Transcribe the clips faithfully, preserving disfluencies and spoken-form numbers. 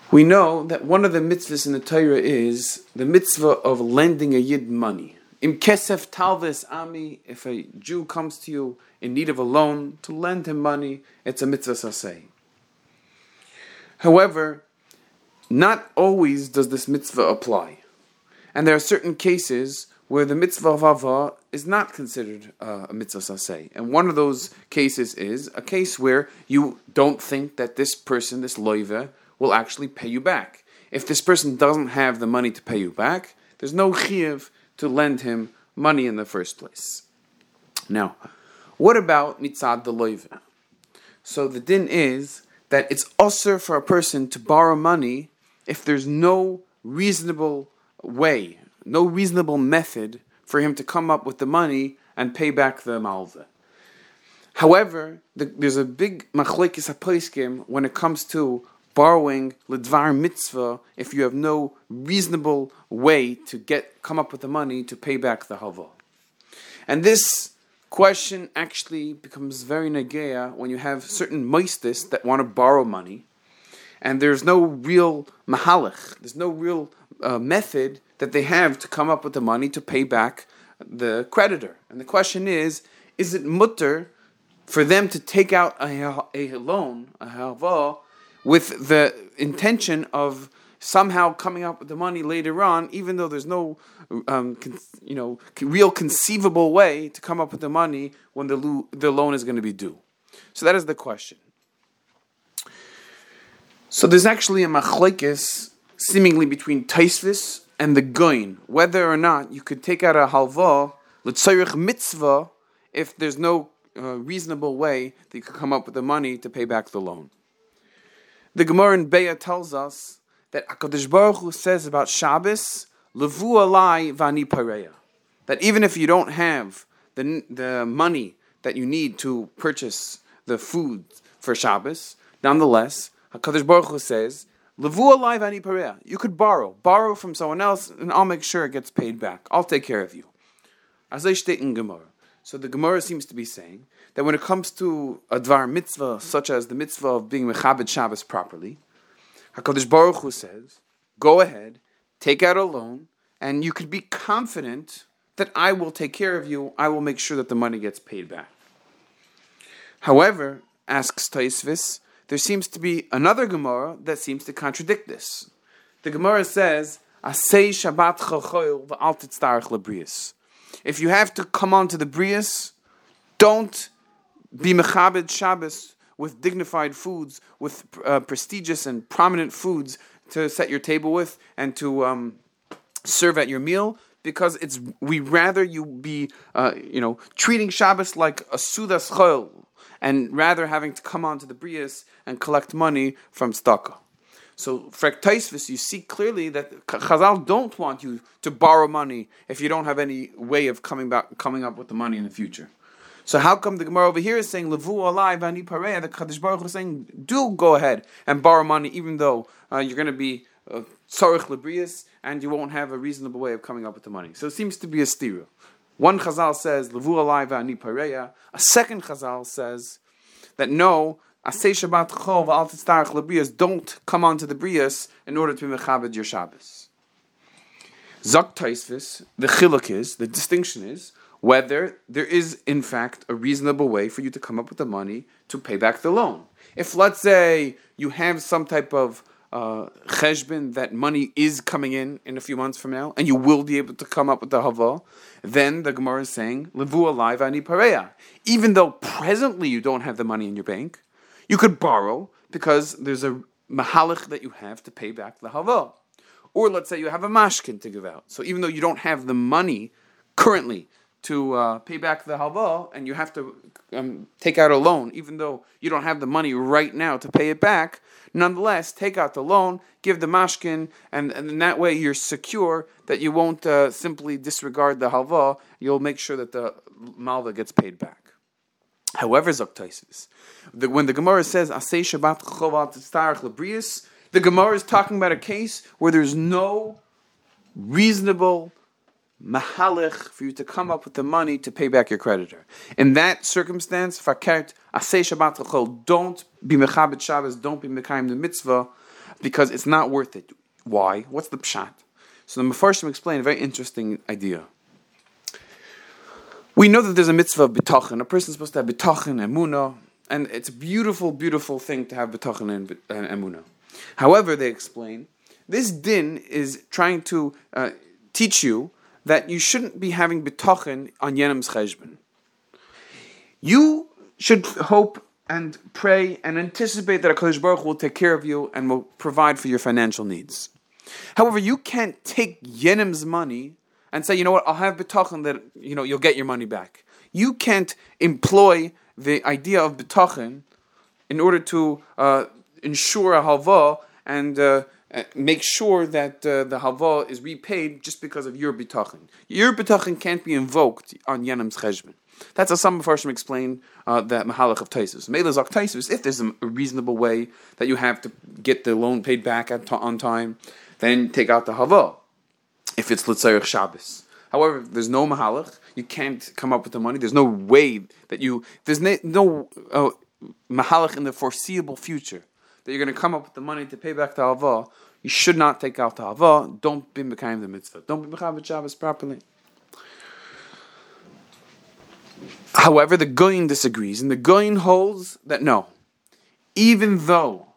We know that one of the mitzvahs in the Torah is the mitzvah of lending a yid money. Im kesef talves ami, if a Jew comes to you in need of a loan, to lend him money, it's a mitzvah saseh. However, not always does this mitzvah apply. And there are certain cases where the mitzvah of hava is not considered uh, a mitzvah saseh. And one of those cases is a case where you don't think that this person, this loive, will actually pay you back. If this person doesn't have the money to pay you back, there's no chiyuv to lend him money in the first place. Now, what about mitzad the loive? So the din is that it's usher for a person to borrow money if there's no reasonable way, no reasonable method for him to come up with the money and pay back the malva. However, the, there's a big machlekes haposkim when it comes to borrowing ledvar mitzvah if you have no reasonable way to get come up with the money to pay back the hava. And this question actually becomes very negeya when you have certain moistis that want to borrow money, and there's no real mahalach, there's no real uh, method that they have to come up with the money to pay back the creditor. And the question is, is it mutter for them to take out a, a loan, a halva, with the intention of somehow coming up with the money later on, even though there's no, um, con- you know, real conceivable way to come up with the money when the lo- the loan is going to be due. So that is the question. So there's actually a machlekes seemingly between Taisvis and the Goin, whether or not you could take out a halva l'tzorich mitzvah if there's no uh, reasonable way that you could come up with the money to pay back the loan. The Gemara in Beya tells us that HaKadosh Baruch Hu says about Shabbos, Levu alai vani pareya, that even if you don't have the the money that you need to purchase the food for Shabbos, nonetheless, HaKadosh Baruch Hu says, Levu alai vani pareya, you could borrow, borrow from someone else, and I'll make sure it gets paid back. I'll take care of you. As I state in Gemara. So the Gemara seems to be saying that when it comes to a dvar mitzvah, such as the mitzvah of being mechabed Shabbos properly, HaKadosh Baruch Hu says, go ahead, take out a loan, and you could be confident that I will take care of you, I will make sure that the money gets paid back. However, asks Taisvis, there seems to be another Gemara that seems to contradict this. The Gemara says, Asay Shabbat chachoil v'al titztarech lebrius. If you have to come on to the Brias, don't be mechabed Shabbos with dignified foods, with uh, prestigious and prominent foods to set your table with and to um, serve at your meal, because it's we rather you be uh, you know treating Shabbos like a sudas chol, and rather having to come on to the Brias and collect money from tzedakah. So, for Taisvis, you see clearly that Chazal don't want you to borrow money if you don't have any way of coming back, coming up with the money in the future. So, how come the Gemara over here is saying Levu alai vani pareya? The Kadosh Baruch Hu is saying, do go ahead and borrow money, even though uh, you're going to be tzorich uh, lebrius and you won't have a reasonable way of coming up with the money. So, it seems to be a stira. One Chazal says Levu alai vani pareya. A second Chazal says that no. Asay Shabbat chol v'al titztarech lebrius. Don't come onto the brias in order to be mechabed your Shabbos. Zok Taisvis, the chiluk is, the distinction is, whether there is in fact a reasonable way for you to come up with the money to pay back the loan. If, let's say, you have some type of uh, cheshbon that money is coming in in a few months from now, and you will be able to come up with the hava, then the Gemara is saying, Levu alai vani pareya. Even though presently you don't have the money in your bank, you could borrow because there's a mahalach that you have to pay back the hava. Or let's say you have a mashkin to give out. So even though you don't have the money currently to uh, pay back the hava, and you have to um, take out a loan, even though you don't have the money right now to pay it back, nonetheless, take out the loan, give the mashkin, and, and in that way you're secure that you won't uh, simply disregard the hava. You'll make sure that the malva gets paid back. However, Zok Taisvis, when the Gemara says Asay Shabbat chol v'al titztarech lebrius, the Gemara is talking about a case where there's no reasonable mahalech for you to come up with the money to pay back your creditor. In that circumstance, fakert Asay Shabbat chol, don't be mechabed Shabbos, don't be mekayim the mitzvah, because it's not worth it. Why? What's the pshat? So the Mefarshim explain a very interesting idea. We know that there's a mitzvah of bitachon. A person is supposed to have bitachon and emunah, and it's a beautiful, beautiful thing to have bitachon and, and emunah. However, they explain, this din is trying to uh, teach you that you shouldn't be having bitachon on Yenim's cheshbon. You should hope and pray and anticipate that HaKadosh Baruch Hu will take care of you and will provide for your financial needs. However, you can't take Yenim's money and say, you know what, I'll have bitachon that, you know, you'll get your money back. You can't employ the idea of bitachon in order to uh, ensure a halva and uh, make sure that uh, the halva is repaid just because of your bitachon. Your bitachon can't be invoked on Yenim's cheshbon. That's how some Mefarshim explain uh, that Mahalach of Taisus. Meila Zok Taisus, if there's a reasonable way that you have to get the loan paid back at, on time, then take out the Hava, if it's L'tzarech Shabbos. However, if there's no Mahalach, you can't come up with the money, there's no way that you, there's no, no uh, Mahalach in the foreseeable future that you're going to come up with the money to pay back the Hava, you should not take out the Hava, don't be Mekayim the mitzvah, don't be Mekayim Shabbos properly. However, the Goyin disagrees, and the Goyin holds that no, even though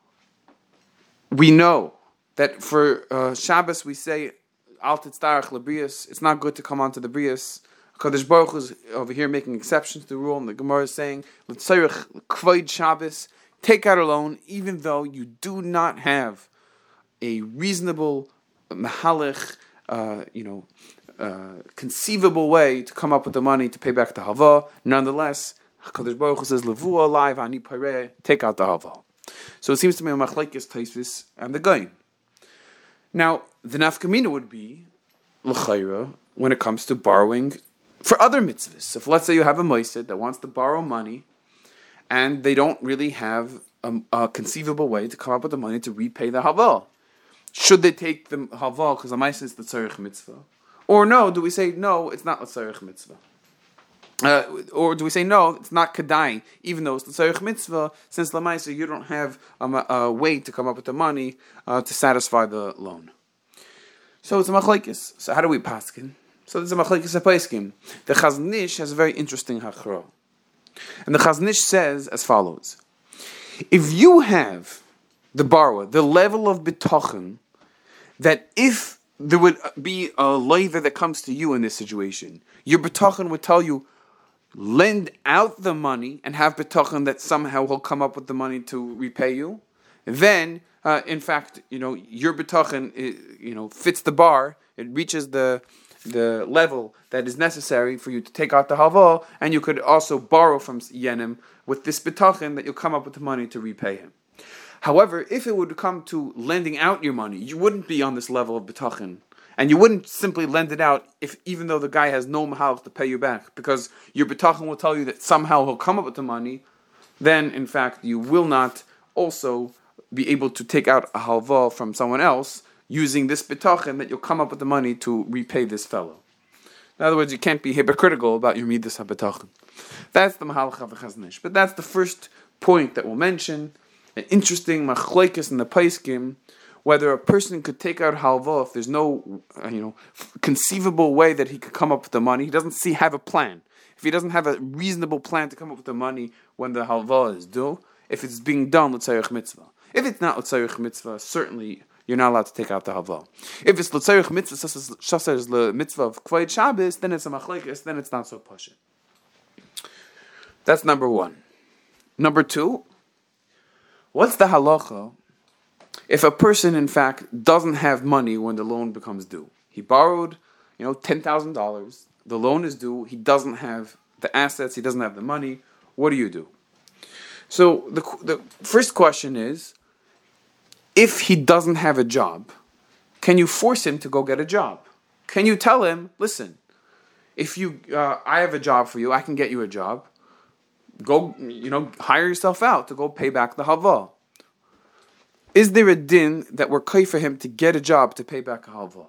we know that for uh, Shabbos we say Al Titztarach Lebrius, it's not good to come onto the Brius. Kadosh Baruch Hu is over here making exceptions to the rule, and the Gemara is saying L'tzarech Kvoid Shabbos, take out a loan, even though you do not have a reasonable mahalech, uh, you know. Uh, conceivable way to come up with the money to pay back the hava. Nonetheless, HaKadosh Baruch Hu says, Levua alive, ani pareh, take out the hava. So it seems to me a machlekes Taisvis and the Goyin. Now, the nafkamina would be l'chayra when it comes to borrowing for other mitzvahs. If let's say you have a moisid that wants to borrow money and they don't really have a, a conceivable way to come up with the money to repay the hava, should they take the hava because the moisid is the tzarech mitzvah? Or no, do we say, no, it's not l'tzarech mitzvah? Uh, or do we say, no, it's not kedai, even though it's l'tzarech mitzvah, since l'maisa you don't have um, a, a way to come up with the money uh, to satisfy the loan. So it's a machlekes. So how do we paskin? So there's a machlekes a paskin. The Chazon Ish has a very interesting hachra. And the Chazon Ish says as follows. If you have, the borrower, the level of bitachon, that if there would be a leiver that comes to you in this situation, your bitachon would tell you, lend out the money and have bitachon that somehow he'll come up with the money to repay you. Then, uh, in fact, you know, your bitachon, you know, fits the bar. It reaches the the level that is necessary for you to take out the hava, and you could also borrow from Yenim with this bitachon that you'll come up with the money to repay him. However, if it would come to lending out your money, you wouldn't be on this level of bitachon. And you wouldn't simply lend it out if, even though the guy has no mahalach to pay you back, because your bitachon will tell you that somehow he'll come up with the money. Then, in fact, you will not also be able to take out a halva from someone else using this bitachon that you'll come up with the money to repay this fellow. In other words, you can't be hypocritical about your midas habitachon. That's the mahalach of the Chazon Ish. But that's the first point that we'll mention. An interesting machlekes in the Paiskim, whether a person could take out halva if there's no, uh, you know, conceivable way that he could come up with the money. He doesn't see have a plan. If he doesn't have a reasonable plan to come up with the money when the halva is due, if it's being done l'tzarech mitzvah. If it's not l'tzarech mitzvah, certainly you're not allowed to take out the halva. If it's l'tzarech mitzvah, such as the mitzvah of Kvoid Shabbos, then it's a machlekes, then it's not so pashut. That's number one. Number two. What's the halacha if a person, in fact, doesn't have money when the loan becomes due? He borrowed, you know, ten thousand dollars. The loan is due. He doesn't have the assets. He doesn't have the money. What do you do? So the the first question is, if he doesn't have a job, can you force him to go get a job? Can you tell him, listen, if you, uh, I have a job for you, I can get you a job. Go, you know, hire yourself out to go pay back the hava. Is there a din that we're kai for him to get a job to pay back a hava?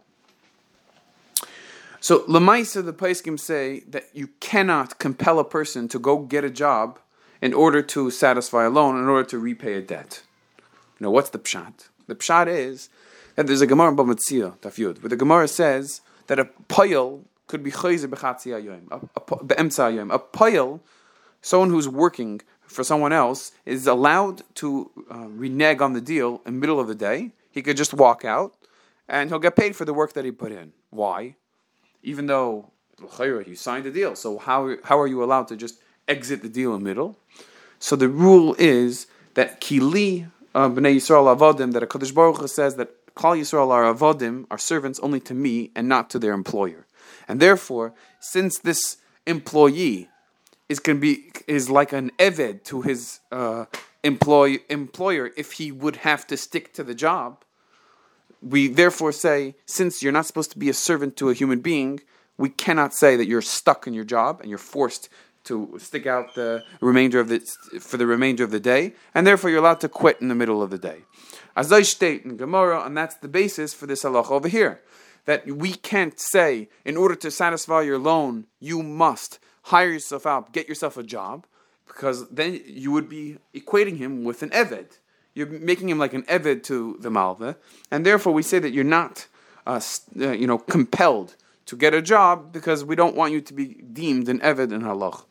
So, Lamaisa, the Paiskim say that you cannot compel a person to go get a job in order to satisfy a loan, in order to repay a debt. You know, what's the pshat? The pshat is that there's a Gemara in Bava Metzia, Daf Yud, where the Gemara says that a poyel could be chayzer b'chatzi hayom, be'emtza hayom. A poyel, someone who's working for someone else, is allowed to uh, renege on the deal in the middle of the day. He could just walk out, and he'll get paid for the work that he put in. Why? Even though he signed the deal, so how how are you allowed to just exit the deal in the middle? So the rule is that kili uh, b'nei Yisrael avodim, that a Kadosh Baruch Hu says that Klal Yisrael are avodim, are servants only to me and not to their employer. And therefore, since this employee is can be is like an eved to his uh, employ, employer, if he would have to stick to the job, we therefore say, since you're not supposed to be a servant to a human being, we cannot say that you're stuck in your job and you're forced to stick out the remainder of the for the remainder of the day, and therefore you're allowed to quit in the middle of the day. As I state in Gemara, and that's the basis for this halacha over here, that we can't say, in order to satisfy your loan, you must hire yourself out, get yourself a job, because then you would be equating him with an eved. You're making him like an eved to the malva, and therefore we say that you're not, uh, uh, you know, compelled to get a job, because we don't want you to be deemed an eved in halach.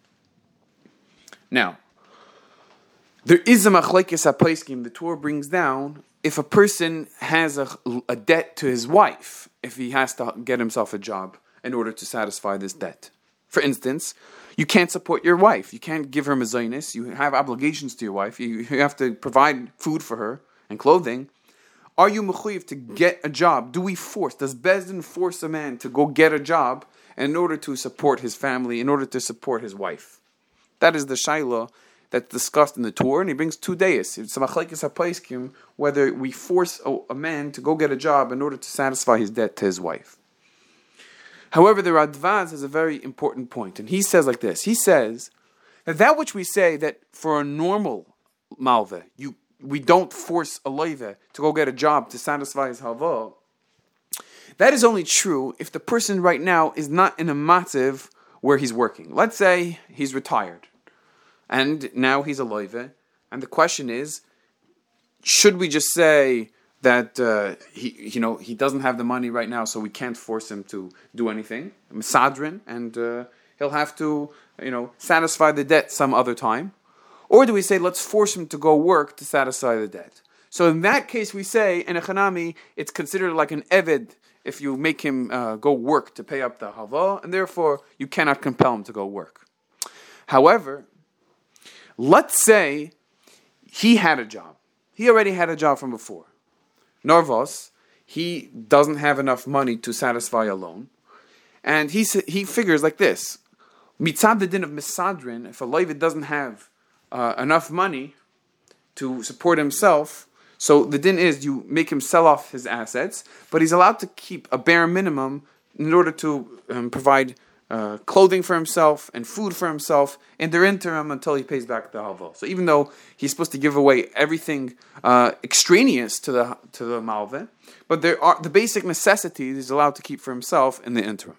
Now, there is a machlekes hapaiskim. The Torah brings down if a person has a, a debt to his wife, if he has to get himself a job in order to satisfy this debt. For instance, you can't support your wife. You can't give her mezainis. You have obligations to your wife. You, you have to provide food for her and clothing. Are you mechuyev to get a job? Do we force, does Bezdin force a man to go get a job in order to support his family, in order to support his wife? That is the shayla that's discussed in the Torah, and he brings two days. It's a machlekes hapaiskim, whether we force a, a man to go get a job in order to satisfy his debt to his wife. However, the Radvaz has a very important point, and he says like this. He says that that which we say that for a normal malva, you we don't force a loive to go get a job to satisfy his halva, that is only true if the person right now is not in a matziv where he's working. Let's say he's retired, and now he's a loive, and the question is, should we just say that uh, he, you know, he doesn't have the money right now, so we can't force him to do anything, misadrin, and uh, he'll have to, you know, satisfy the debt some other time? Or do we say, let's force him to go work to satisfy the debt? So in that case, we say, in a chanami, it's considered like an eved if you make him uh, go work to pay up the halva, and therefore you cannot compel him to go work. However, let's say he had a job. He already had a job from before. Narvos, he doesn't have enough money to satisfy a loan, and he he figures like this: mitzad the din of misadrin, if a loiv doesn't have uh, enough money to support himself, so the din is you make him sell off his assets, but he's allowed to keep a bare minimum in order to um, provide uh, clothing for himself and food for himself in the interim until he pays back the halva. So even though he's supposed to give away everything uh, extraneous to the to the malve, but there are the basic necessities he's allowed to keep for himself in the interim.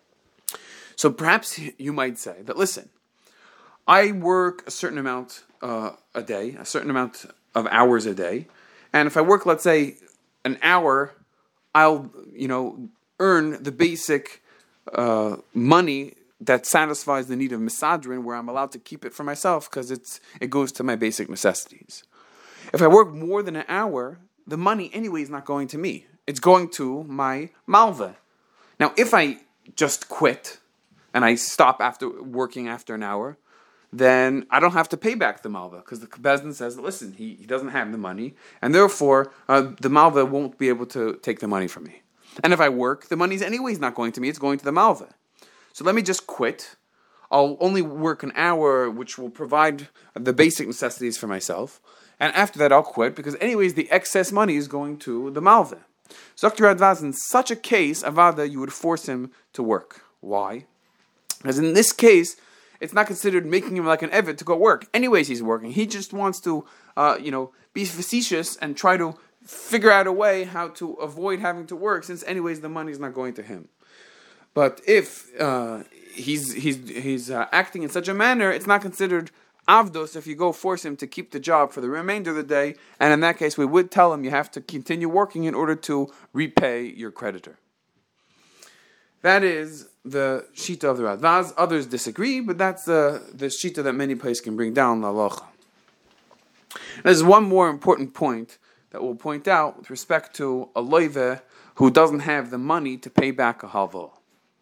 So perhaps you might say that, listen, I work a certain amount uh, a day, a certain amount of hours a day, and if I work, let's say, an hour, I'll, you know, earn the basic uh, money that satisfies the need of misadrin, where I'm allowed to keep it for myself because it's it goes to my basic necessities. If I work more than an hour, the money anyway is not going to me. It's going to my malva. Now, if I just quit and I stop after working after an hour, then I don't have to pay back the malva, because the Bezdin says, listen, he, he doesn't have the money, and therefore uh, the malva won't be able to take the money from me. And if I work, the money's anyways not going to me, it's going to the malva. So let me just quit. I'll only work an hour, which will provide the basic necessities for myself, and after that I'll quit, because anyways the excess money is going to the malva. So Doctor Radvaz, in such a case, avada, you would force him to work. Why? Because in this case, it's not considered making him like an eved to go work. Anyways, he's working. He just wants to, uh, you know, be facetious and try to figure out a way how to avoid having to work, since anyways the money is not going to him. But if uh, he's he's he's uh, acting in such a manner, it's not considered avdos, if you go force him to keep the job for the remainder of the day, and in that case we would tell him you have to continue working in order to repay your creditor. That is the shita of the Radvaz. Others disagree, but that's the, the shita that many places can bring down the halacha. There's one more important point that we'll point out with respect to a loive who doesn't have the money to pay back a halva.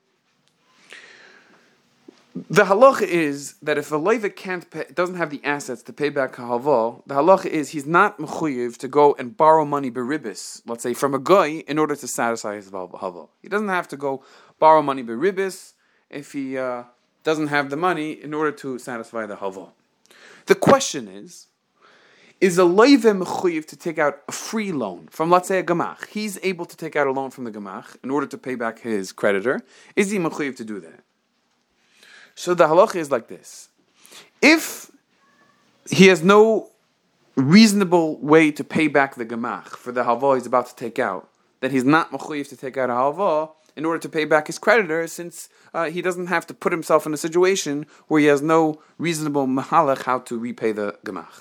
The halacha is that if a loive can't pay, doesn't have the assets to pay back a halva, the halacha is he's not mechuyev to go and borrow money beribis, let's say from a guy, in order to satisfy his halva. He doesn't have to go borrow money beribis if he uh, doesn't have the money in order to satisfy the halva. The question is, is a loive mechuyev to take out a free loan from, let's say, a gemach? He's able to take out a loan from the gemach in order to pay back his creditor. Is he mechuyev to do that? So the halacha is like this. If he has no reasonable way to pay back the gemach for the halva he's about to take out, then he's not mechuyev to take out a halva in order to pay back his creditor, since uh, he doesn't have to put himself in a situation where he has no reasonable mahalach how to repay the gemach.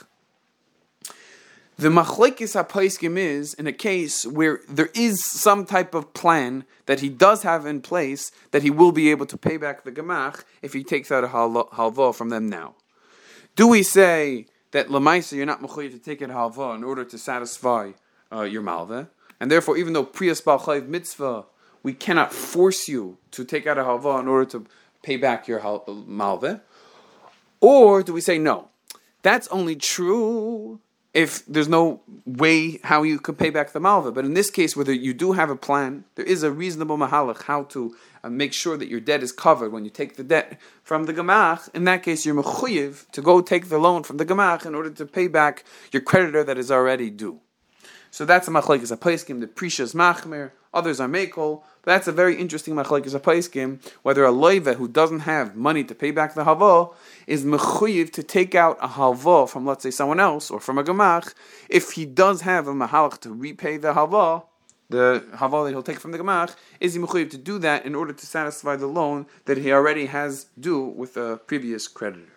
The machlekes hapaiskim is in a case where there is some type of plan that he does have in place that he will be able to pay back the gemach if he takes out a halva from them now. Do we say that lemaisa you're not mechuyev to take out a halva in order to satisfy uh, your malveh, and therefore even though priyas bal chayv mitzvah we cannot force you to take out a halva in order to pay back your malveh? Or do we say no? That's only true if there's no way how you could pay back the malva. But in this case, whether you do have a plan, there is a reasonable mahalach how to uh, make sure that your debt is covered when you take the debt from the gemach. In that case, you're mechuyev to go take the loan from the gemach in order to pay back your creditor that is already due. So that's a machlekes hapaiskim. The prishas machmer, others are mekel. That's a very interesting machlekes hapaiskim. Whether a loive who doesn't have money to pay back the halva is mechuyev to take out a halva from, let's say, someone else or from a gemach, if he does have a mahalach to repay the halva, the halva that he'll take from the gemach, is he mechuyev to do that in order to satisfy the loan that he already has due with a previous creditor.